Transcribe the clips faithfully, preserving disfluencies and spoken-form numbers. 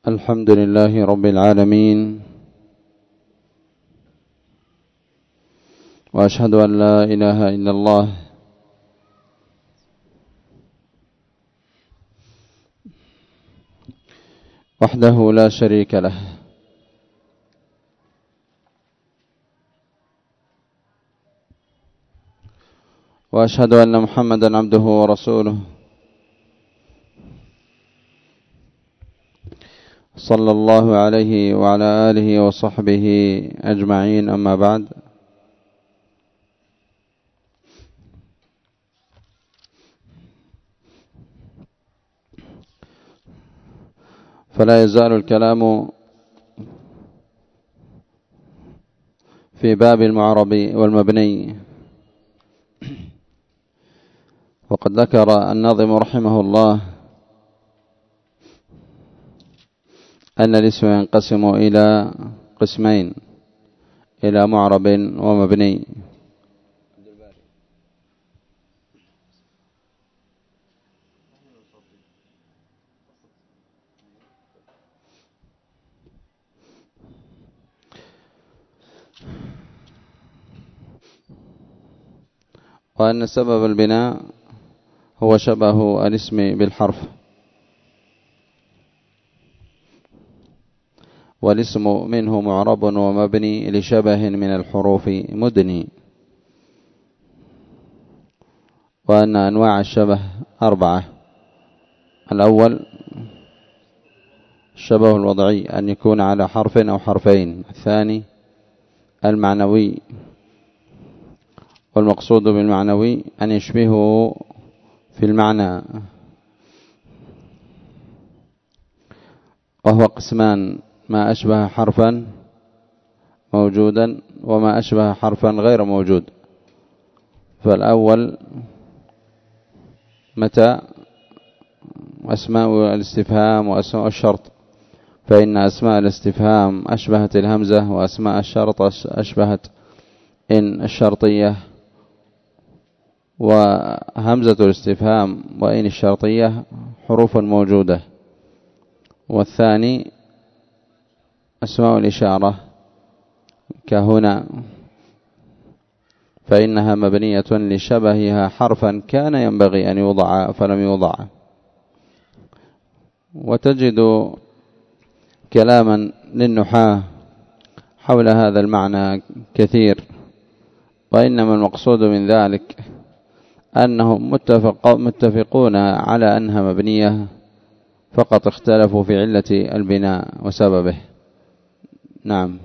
الحمد لله رب العالمين، وأشهد أن لا إله إلا الله وحده لا شريك له، وأشهد أن محمدا عبده ورسوله صلى الله عليه وعلى آله وصحبه أجمعين. أما بعد، فلا يزال الكلام في باب المعرب والمبني. وقد ذكر الناظم رحمه الله أن الاسم ينقسم إلى قسمين، إلى معرب ومبني. وأن سبب البناء هو شبه الاسم بالحرف، والاسم منه معرب ومبني لشبه من الحروف مدني. وأن أنواع الشبه أربعة: الأول الشبه الوضعي، أن يكون على حرف أو حرفين. الثاني المعنوي، والمقصود بالمعنوي أن يشبهه في المعنى، وهو قسمان: ما أشبه حرفا موجودا وما أشبه حرفا غير موجود. فالأول متى أسماء الاستفهام وأسماء الشرط، فإن أسماء الاستفهام أشبهت الهمزة، وأسماء الشرط أشبهت إن الشرطية، وهمزة الاستفهام وإن الشرطية حروف موجودة. والثاني أسماء الإشارة كهنا، فإنها مبنية لشبهها حرفا كان ينبغي أن يوضع فلم يوضع. وتجد كلاما للنحاة حول هذا المعنى كثير، وإنما المقصود من ذلك أنهم متفق متفقون على أنها مبنية، فقط اختلفوا في علة البناء وسببه. نعم.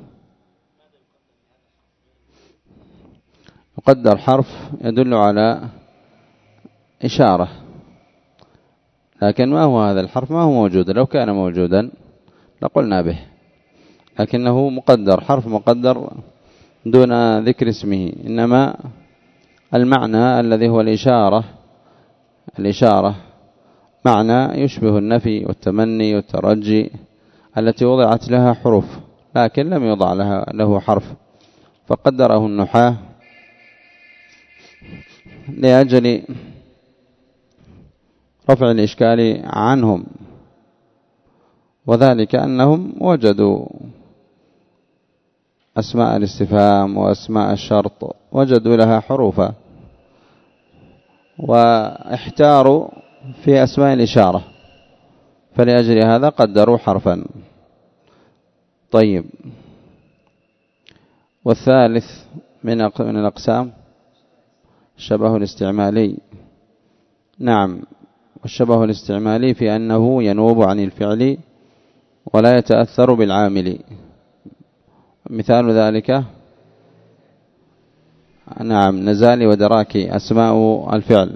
يقدر حرف يدل على إشارة، لكن ما هو هذا الحرف؟ ما هو موجود. لو كان موجودا لقلنا به، لكنه مقدر، حرف مقدر دون ذكر اسمه. إنما المعنى الذي هو الإشارة الإشارة معنى يشبه النفي والتمني والترجي التي وضعت لها حروف لكن لم يوضع لها له حرف، فقدره النحاة لأجل رفع الإشكال عنهم، وذلك أنهم وجدوا أسماء الاستفهام وأسماء الشرط وجدوا لها حروفا، واحتاروا في أسماء الإشارة، فلأجل هذا قدروا حرفا. طيب، والثالث من الأقسام الشبه الاستعمالي. نعم، والشبه الاستعمالي في أنه ينوب عن الفعل ولا يتأثر بالعامل. مثال ذلك نعم نزالي ودراكي أسماء الفعل.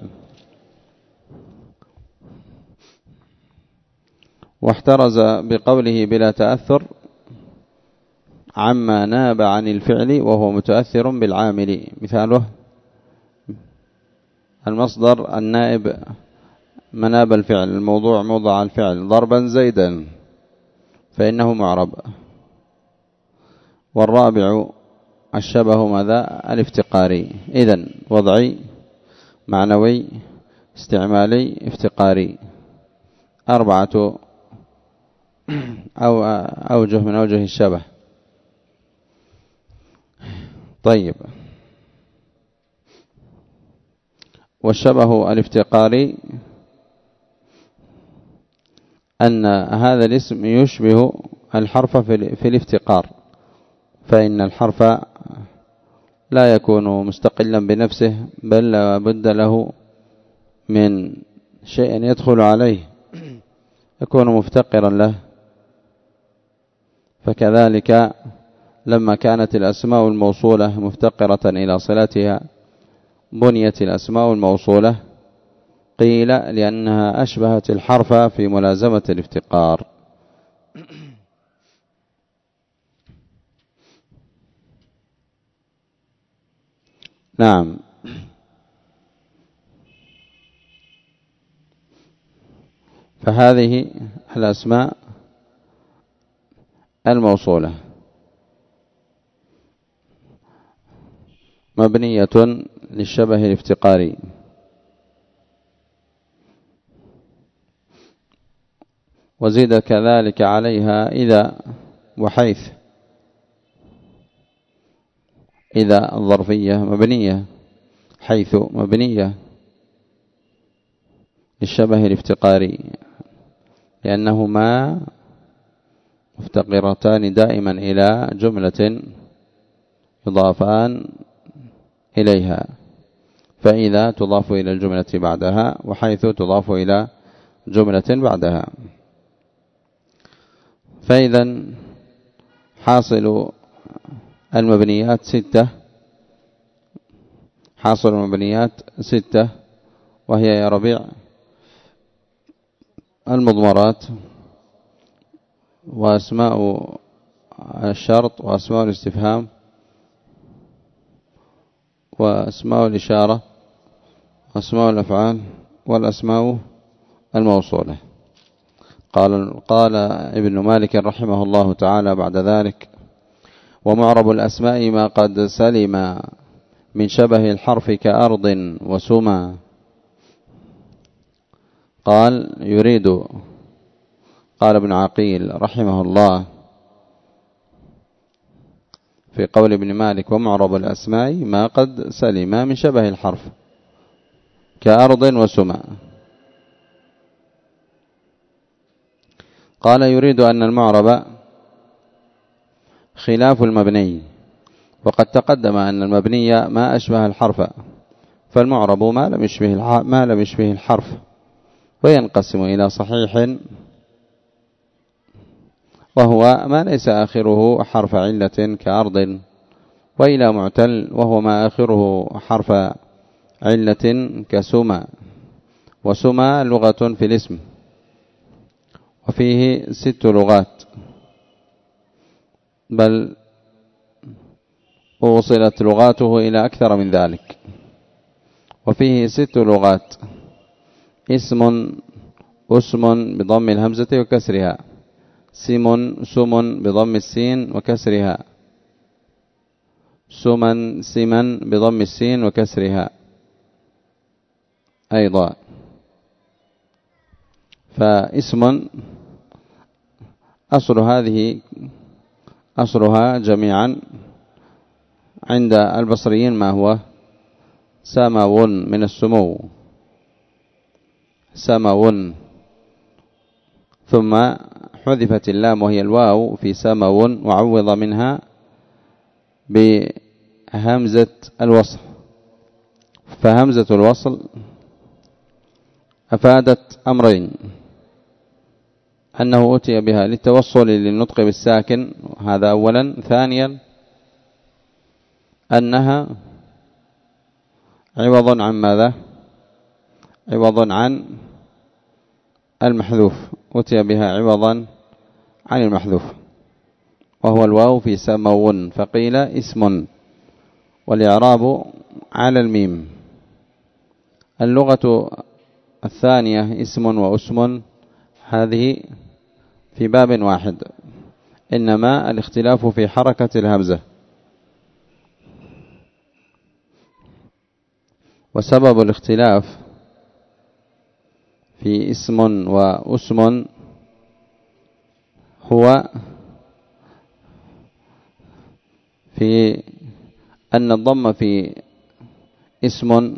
واحترز بقوله بلا تأثر عما ناب عن الفعل وهو متأثر بالعامل. مثاله المصدر النائب مناب الفعل، الموضوع موضع الفعل، ضربا زيدا، فإنه معرب. والرابع الشبه ماذا؟ الافتقاري. إذن وضعي، معنوي، استعمالي، افتقاري، أربعة أو أوجه من أوجه الشبه. طيب، والشبه الافتقاري أن هذا الاسم يشبه الحرف في الافتقار، فإن الحرف لا يكون مستقلا بنفسه، بل لا بد له من شيء يدخل عليه يكون مفتقرا له. فكذلك لما كانت الأسماء الموصولة مفتقرة إلى صلاتها بنيت الأسماء الموصولة، قيل لأنها أشبهت الحرف في ملازمة الافتقار. نعم. فهذه الأسماء الموصولة مبنية للشبه الافتقاري. وزيد كذلك عليها إذا وحيث. إذا الظرفية مبنية، حيث مبنية للشبه الافتقاري، لأنهما مفتقرتان دائما إلى جملة يضافان إليها، فإذا تضاف إلى الجملة بعدها، وحيث تضاف إلى جملة بعدها. فإذا حاصل المبنيات ستة، حاصل المبنيات ستة، وهي يا ربيع المضمرات، وأسماء الشرط، وأسماء الاستفهام، وأسماء الإشارة، وأسماء الأفعال، والأسماء الموصولة. قال قال ابن مالك رحمه الله تعالى بعد ذلك: ومعرب الأسماء ما قد سلم من شبه الحرف كأرض وسما. قال يريد قال ابن عقيل رحمه الله في قول ابن مالك: ومعرب الأسماء ما قد سلم من شبه الحرف كأرض وسما. قال يريد أن المعرب خلاف المبني، وقد تقدم أن المبني ما أشبه الحرف، فالمعرب ما لم يشبه ما لم يشبه الحرف، وينقسم إلى صحيح وهو ما ليس آخره حرف علة كأرض، وإلى معتل وهو ما آخره حرف علة كسما. وسما لغة في الاسم، وفيه ست لغات، بل وصلت لغاته إلى أكثر من ذلك. وفيه ست لغات: اسم، اسم بضم الهمزة وكسرها، سم، سم بضم السين وكسرها، سمن، سمن بضم السين وكسرها أيضا. فاسم أصل هذه أصلها جميعا عند البصريين ما هو سمو من السمو، سمو، ثم حذفت اللام وهي الواو في سمو، وعوض منها بهمزة الوصل. فهمزة الوصل أفادت أمرين: أنه أتي بها للتوصل للنطق بالساكن، هذا أولا. ثانيا أنها عوض عن ماذا؟ عوض عن المحذوف، أتي بها عوضا عن المحذوف وهو الواو في سمو، فقيل اسم، والإعراب على الميم. اللغة الثانية اسم واسم، هذه في باب واحد، إنما الاختلاف في حركة الهمزة. وسبب الاختلاف في اسم واسم هو في أن الضم في اسم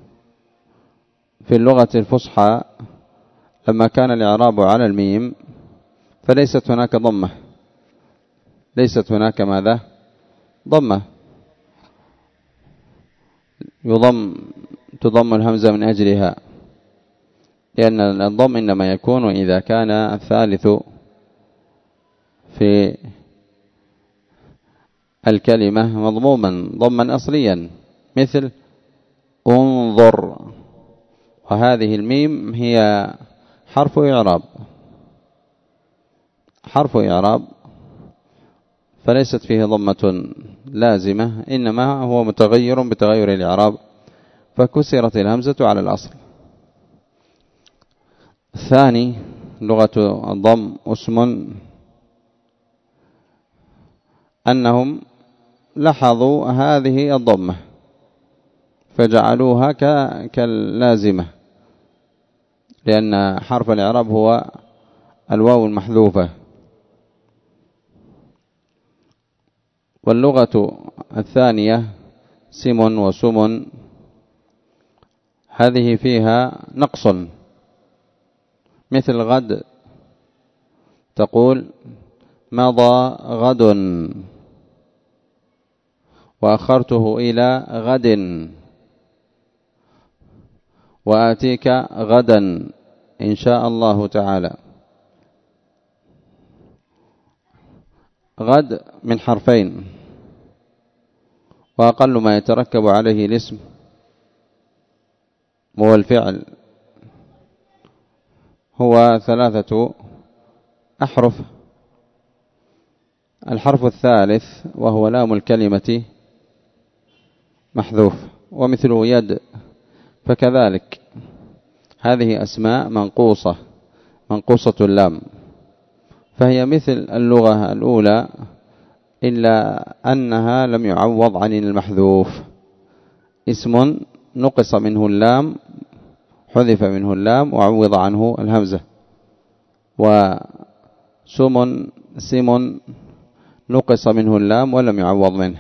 في اللغة الفصحى لما كان الإعراب على الميم فليست هناك ضمة، ليست هناك ماذا؟ ضمة، يضم تضم الهمزة من أجلها، لأن الضم إنما يكون إذا كان الثالث في الكلمة مضموما ضما أصليا، مثل انظر، وهذه الميم هي حرف إعراب، حرف إعراب فليست فيه ضمة لازمة، إنما هو متغير بتغير الإعراب، فكسرت الهمزة على الأصل. الثاني لغة الضم اسم أنهم لاحظوا هذه الضمة فجعلوها كاللازمة، لأن حرف الإعراب هو الواو المحذوفة. واللغة الثانية سم وسم، هذه فيها نقص، مثل غد، تقول مضى غد وأخرته إلى غد، وآتيك غدا إن شاء الله تعالى. غد من حرفين، وأقل ما يتركب عليه الاسم هو الفعل هو ثلاثة أحرف. الحرف الثالث وهو لام الكلمة محذوف، ومثله يد، فكذلك هذه أسماء منقوصة منقوصة اللام، فهي مثل اللغة الأولى إلا أنها لم يعوض عن المحذوف، اسم نقص منه اللام، حذف منه اللام وعوض عنه الهمزة. وسم سم نقص منه اللام ولم يعوض منه.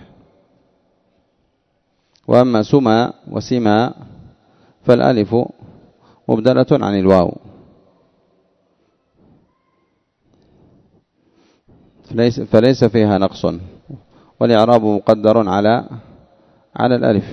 وأما سما وسما فالألف مبدلة عن الواو، فليس, فليس فيها نقص، والإعراب مقدر على على الألف،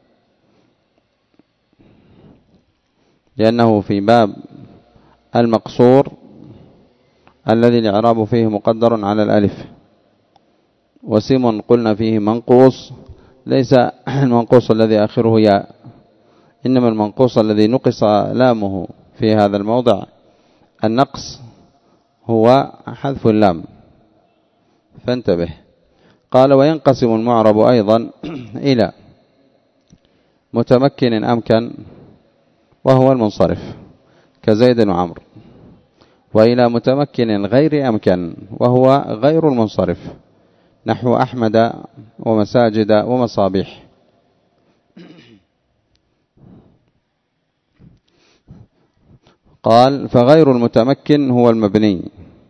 لأنه في باب المقصور الذي الإعراب فيه مقدر على الألف. وسم قلنا فيه منقوص، ليس المنقوص الذي آخره ياء، إنما المنقوص الذي نقص لامه في هذا الموضع. النقص هو حذف اللام، فانتبه. قال وينقسم المعرب أيضا إلى متمكن أمكن وهو المنصرف كزيد وعمر، وإلى متمكن غير أمكن وهو غير المنصرف نحو أحمد ومساجد ومصابيح. قال فغير المتمكن هو المبني،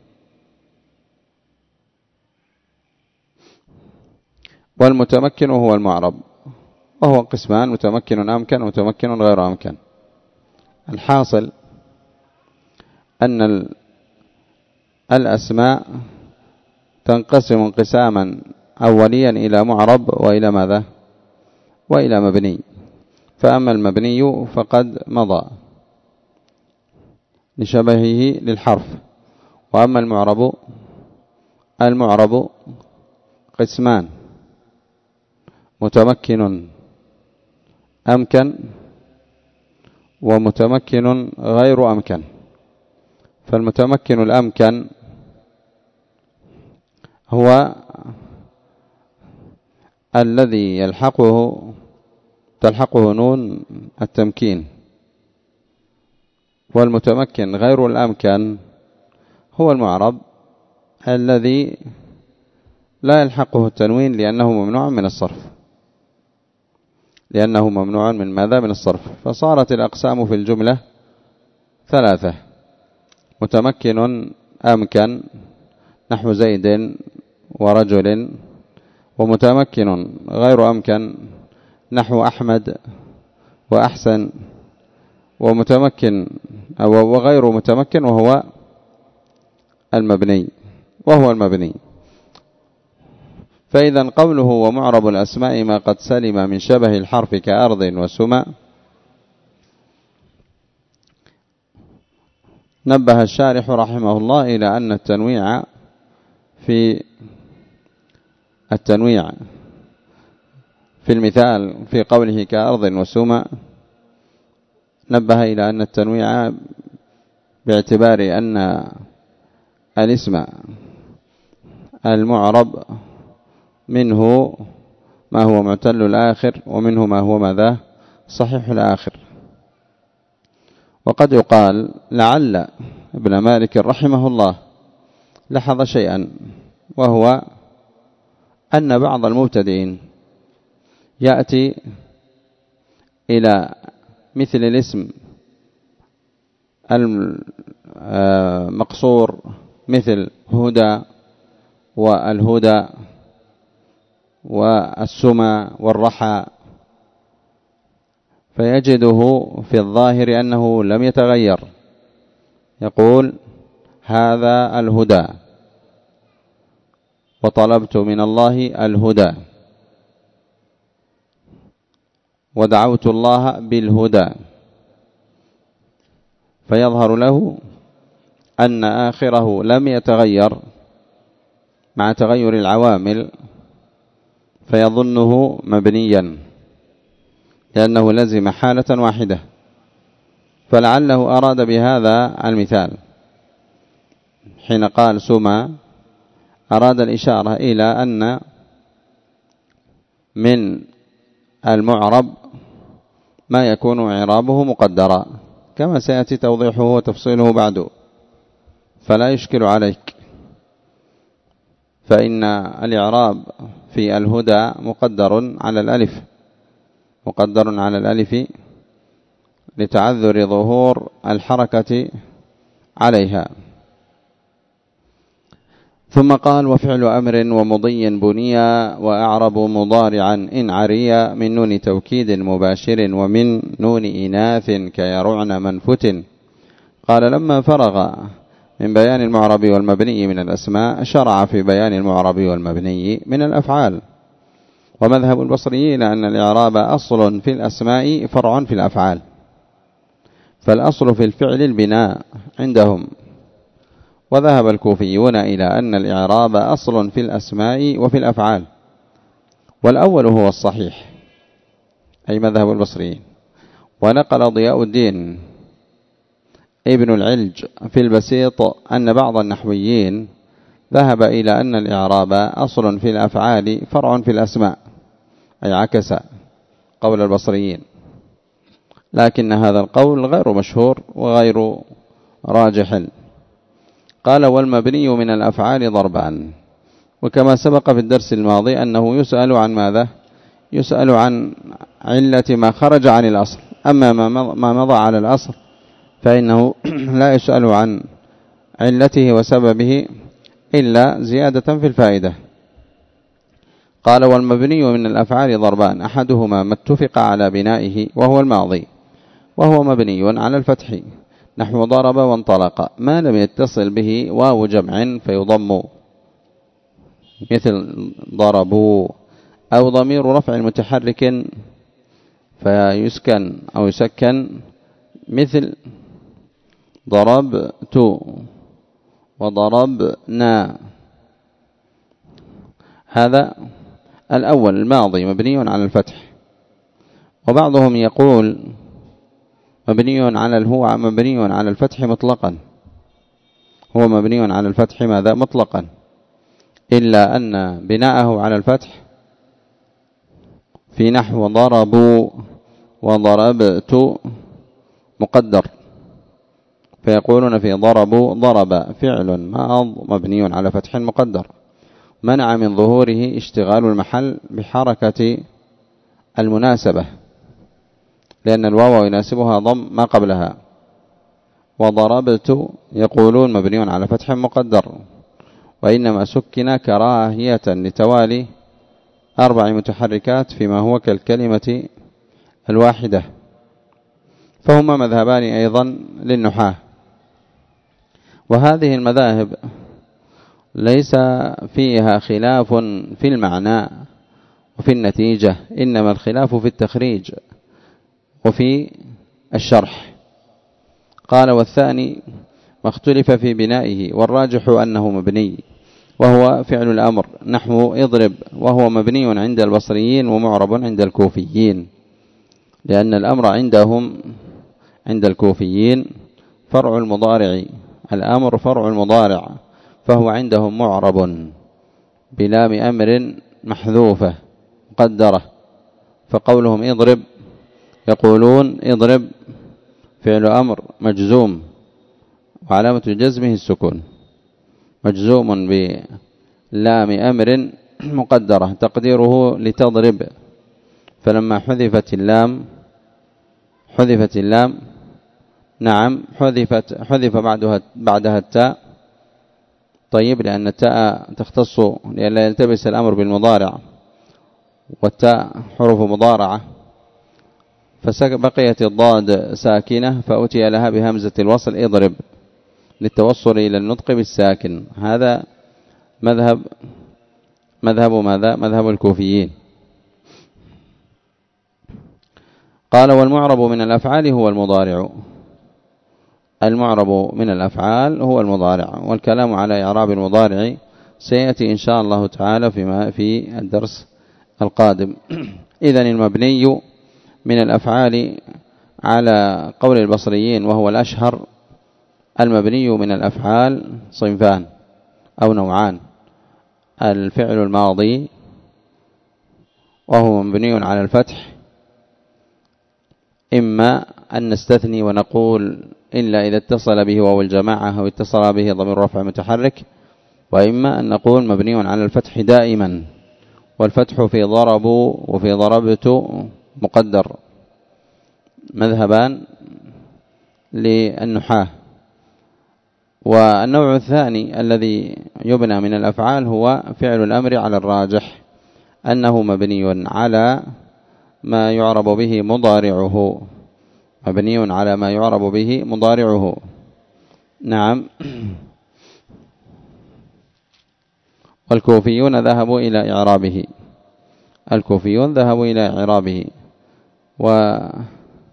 والمتمكن هو المعرب، وهو قسمان: متمكن أمكن ومتمكن غير أمكن. الحاصل أن الأسماء تنقسم انقساما أوليا إلى معرب وإلى ماذا؟ وإلى مبني. فأما المبني فقد مضى لشبهه للحرف، وأما المعرب المعرب قسمان: متمكن أمكن ومتمكن غير أمكن. فالمتمكن الأمكن هو الذي يلحقه تلحقه نون التمكين، والمتمكن غير الأمكن هو المعرب الذي لا يلحقه التنوين لأنه ممنوع من الصرف، لأنه ممنوع من ماذا؟ من الصرف. فصارت الأقسام في الجملة ثلاثة: متمكن أمكن نحو زيد ورجل، ومتمكن غير أمكن نحو أحمد وأحسن، ومتمكن أو وغير متمكن وهو المبني وهو المبني. فإذا قوله ومعرب الأسماء ما قد سلم من شبه الحرف كأرض وسماء، نبه الشارح رحمه الله إلى أن التنويع في التنويع في المثال في قوله كأرض وسماء، نبه إلى أن التنويع باعتبار أن الاسم المعرب منه ما هو معتل الآخر ومنه ما هو ماذا صحيح الآخر. وقد يقال لعل ابن مالك رحمه الله لاحظ شيئا، وهو أن بعض المبتدئين يأتي إلى مثل الاسم المقصور مثل هدى والهدى والسمى والرحى، فيجده في الظاهر أنه لم يتغير، يقول هذا الهدى وطلبت من الله الهدى ودعوت الله بالهدى، فيظهر له أن آخره لم يتغير مع تغير العوامل، فيظنه مبنيا لأنه لزم حالة واحدة. فلعله أراد بهذا المثال حين قال سمى، أراد الإشارة إلى أن من المعرب ما يكون إعرابه مقدرا، كما سيأتي توضيحه وتفصيله بعد، فلا يشكل عليك، فإن الإعراب في الهدى مقدر على الألف مقدر على الألف لتعذر ظهور الحركة عليها. ثم قال وفعل أمر ومضي بنيا وأعرب مضارعا إن عريا من نون توكيد مباشر ومن نون إناث كيرعن منفت. قال لما فرغ من بيان المعرب والمبني من الأسماء شرع في بيان المعرب والمبني من الأفعال. ومذهب البصريين أن الإعراب أصل في الأسماء فرع في الأفعال، فالأصل في الفعل البناء عندهم. وذهب الكوفيون إلى أن الإعراب أصل في الأسماء وفي الأفعال، والأول هو الصحيح أي مذهب البصريين. ونقل ضياء الدين ابن العلج في البسيط أن بعض النحويين ذهب إلى أن الإعراب أصل في الأفعال فرع في الأسماء، أي عكس قول البصريين، لكن هذا القول غير مشهور وغير راجح. قال والمبني من الأفعال ضربان. وكما سبق في الدرس الماضي أنه يسأل عن ماذا؟ يسأل عن علة ما خرج عن الأصل، أما ما مضى على الأصل فإنه لا يسأل عن علته وسببه إلا زيادة في الفائدة. قال والمبني من الأفعال ضربان، أحدهما ما اتفق على بنائه وهو الماضي، وهو مبني على الفتح نحو ضرب وانطلق، ما لم يتصل به واو جمع فيضم مثل ضربوا، أو ضمير رفع متحرك فيسكن أو يسكن مثل ضربت وضربنا. هذا الأول الماضي مبني على الفتح. وبعضهم يقول مبني على الهو مبني على الفتح مطلقا، هو مبني على الفتح ماذا مطلقا، إلا أن بناءه على الفتح في نحو ضربوا وضربت مقدر، فيقولون في ضربوا ضرب فعل ماض مبني على فتح مقدر منع من ظهوره اشتغال المحل بحركة المناسبة، لأن الواو يناسبها ضم ما قبلها. وضربت يقولون مبني على فتح مقدر، وإنما سكن كراهية لتوالي أربع متحركات فيما هو كالكلمة الواحدة. فهما مذهبان أيضا للنحاة. وهذه المذاهب ليس فيها خلاف في المعنى وفي النتيجة، إنما الخلاف في التخريج وفي الشرح. قال: والثاني ما اختلف في بنائه، والراجح أنه مبني، وهو فعل الأمر، نحو اضرب، وهو مبني عند البصريين ومعرب عند الكوفيين، لأن الأمر عندهم عند الكوفيين فرع المضارع، الأمر فرع المضارع، فهو عندهم معرب بلام أمر محذوفة مقدرة. فقولهم اضرب يقولون اضرب فعل أمر مجزوم وعلامة جزمه السكون، مجزوم بلام أمر مقدرة تقديره لتضرب، فلما حذفت اللام حذفت اللام نعم حذفت حذف بعدها بعدها التاء. طيب، لأن التاء تختص لئلا يلتبس الأمر بالمضارع، والتاء حروف مضارعة، فبقيت الضاد ساكنة فأتي لها بهمزة الوصل اضرب للتوصل إلى النطق بالساكن. هذا مذهب مذهب ماذا؟ مذهب الكوفيين. قال: والمعرب من الأفعال هو المضارع. المعرب من الأفعال هو المضارع، والكلام على إعراب المضارع سيأتي إن شاء الله تعالى فيما في الدرس القادم. إذن المبني من الأفعال على قول البصريين وهو الأشهر، المبني من الأفعال صنفان أو نوعان: الفعل الماضي وهو مبني على الفتح، إما أن نستثني ونقول إلا إذا اتصل به واو الجماعة أو اتصل به ضمير رفع متحرك، وإما أن نقول مبني على الفتح دائما، والفتح في ضرب وفي ضربت مقدر. مذهبان للنحاة. والنوع الثاني الذي يبنى من الأفعال هو فعل الأمر على الراجح، أنه مبني على ما يعرب به مضارعه، مبني على ما يعرب به مضارعه. نعم. والكوفيون ذهبوا إلى إعرابه، الكوفيون ذهبوا إلى إعرابه، وعلى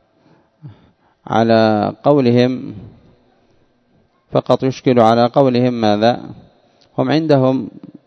قولهم فقط يشكل على قولهم ماذا؟ هم عندهم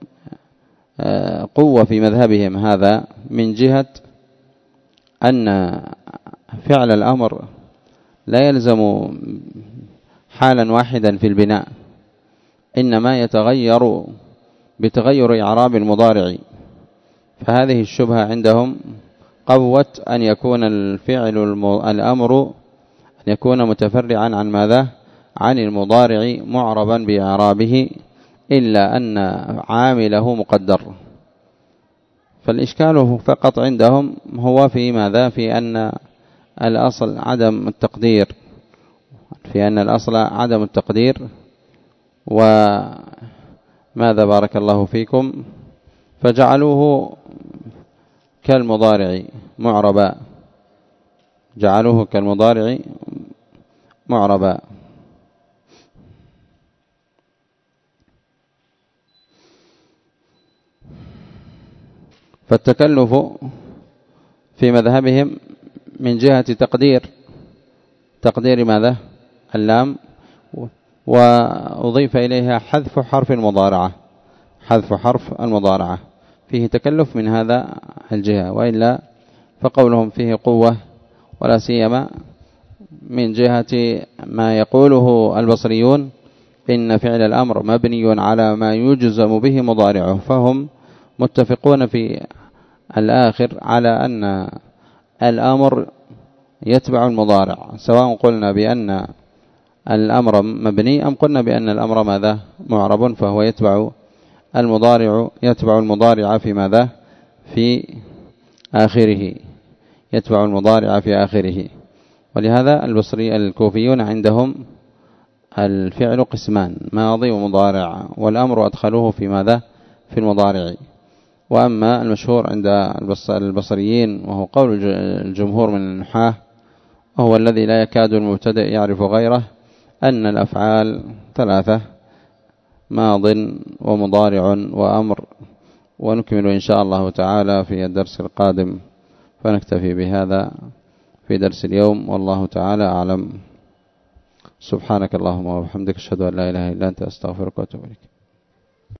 قوة في مذهبهم هذا من جهة أن فعل الأمر لا يلزم حالا واحدا في البناء، إنما يتغير بتغير إعراب المضارع. فهذه الشبهة عندهم قوت أن يكون الفعل الأمر أن يكون متفرعا عن ماذا؟ عن المضارع معربا بإعرابه، إلا أن عامله مقدر. فالإشكال فقط عندهم هو في ماذا؟ في أن الأصل عدم التقدير، في أن الأصل عدم التقدير. وماذا بارك الله فيكم؟ فجعلوه كالمضارع معربا، جعلوه كالمضارع معربا. فالتكلف في مذهبهم من جهة تقدير تقدير ماذا؟ اللام، وأضيف إليها حذف حرف المضارعة، حذف حرف المضارعة فيه تكلف من هذا الجهة، وإلا فقولهم فيه قوة، ولا سيما من جهة ما يقوله البصريون إن فعل الأمر مبني على ما يجزم به مضارعه، فهم متفقون في الآخر على أن الأمر يتبع المضارع، سواء قلنا بأن الأمر مبني أم قلنا بأن الأمر ماذا؟ معرب، فهو يتبع المضارع يتبع المضارع في ماذا؟ في آخره، يتبع المضارع في آخره. ولهذا البصري الكوفيون عندهم الفعل قسمان ماضي ومضارع، والأمر أدخلوه في ماذا؟ في المضارع. وأما المشهور عند البصريين وهو قول الجمهور من النحاة وهو الذي لا يكاد المبتدئ يعرف غيره أن الأفعال ثلاثة ماض ومضارع وأمر. ونكمل إن شاء الله تعالى في الدرس القادم، فنكتفي بهذا في درس اليوم، والله تعالى أعلم. سبحانك اللهم وبحمدك، أشهد أن لا إله إلا أنت، أستغفرك وأتوب إليك.